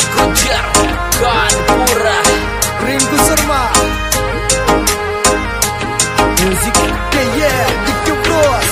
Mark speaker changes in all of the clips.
Speaker 1: Gujar Kanpura
Speaker 2: Ringo Sharma Music yeah Dikyo Bros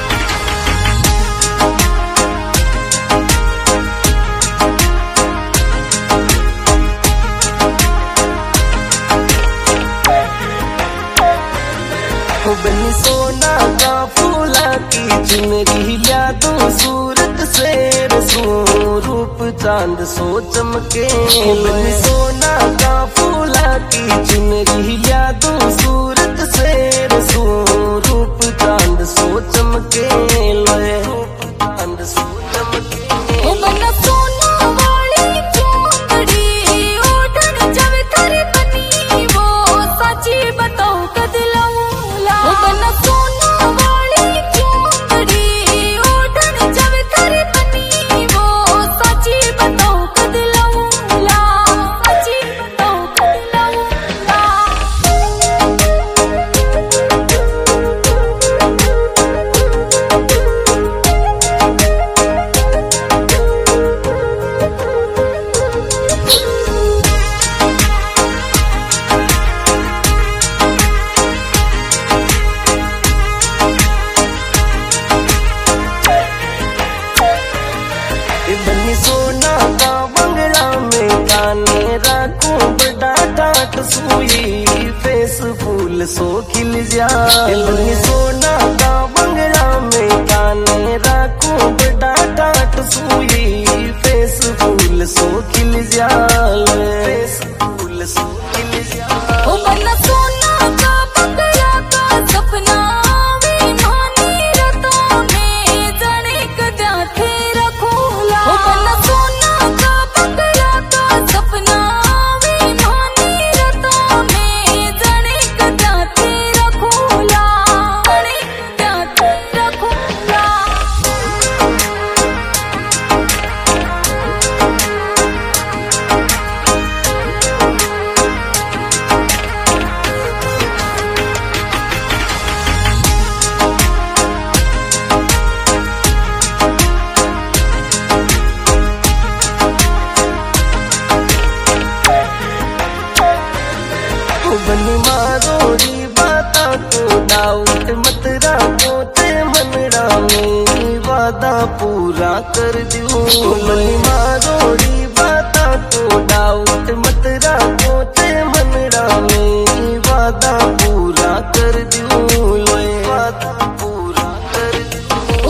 Speaker 3: बनी सोना का फूला की चुनरी यादों सूरत से रूप चांद सो चमके बनी सोना का फूला की चुनरी यादों सूरत से रूप चांद सो चमके लोए रूप चांद सो चमके सोना का बंगला में गाने राखूं बड़ा टाट सुई फेस फूल सो खिल जाए सोना का बंगला में गाने राखूं बड़ा टाट सुई फेस फूल सो खिल जाए फेस फूल सो खिल जाए बनी मारोड़ी बाता को डाउट मत राखो ते मनड़ा में वादा पूरा कर दूं बनी मारोड़ी बाता को डाउट मत राखो ते मनड़ा में वादा पूरा कर दूं लोए वादा पूरा कर दूं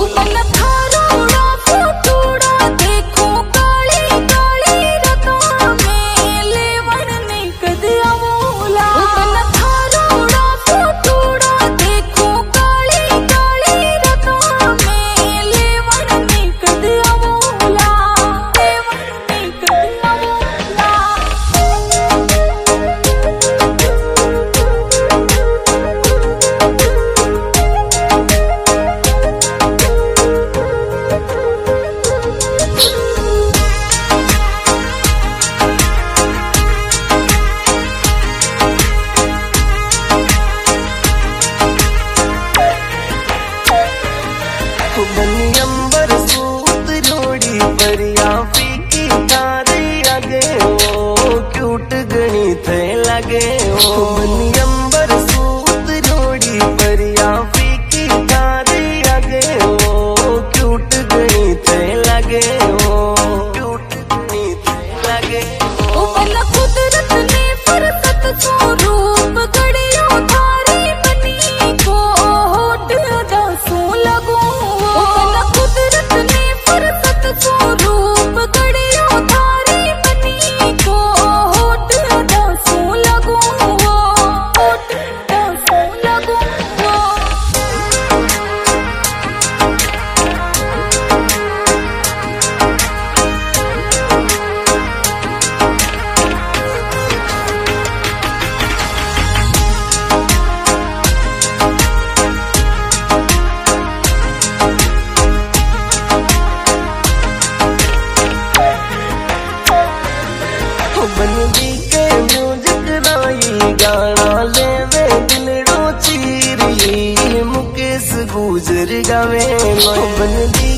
Speaker 3: बनी अंबर सूत जोड़ी परिया फीकी तारे आगे ओ क्यूट गणी थे लगे ओ बनी अंबर सूत जोड़ी परिया फीकी तारे आगे ओ क्यूट गणी थे लगे ओ क्यूट गणी थे लगे ओ
Speaker 4: कुदरत ने फरकत को रूप गड़ियो थारी बनी को होठ दासू लगो कुदरत ने फरकत को रूप गड़ियो थारी बनी को होठ दासू लगो होठ दासू लगो
Speaker 3: बनदी के म्यूजिक राई गाना ले वे दिलड़ो चीरी मुकेश गुजर गावे बनदी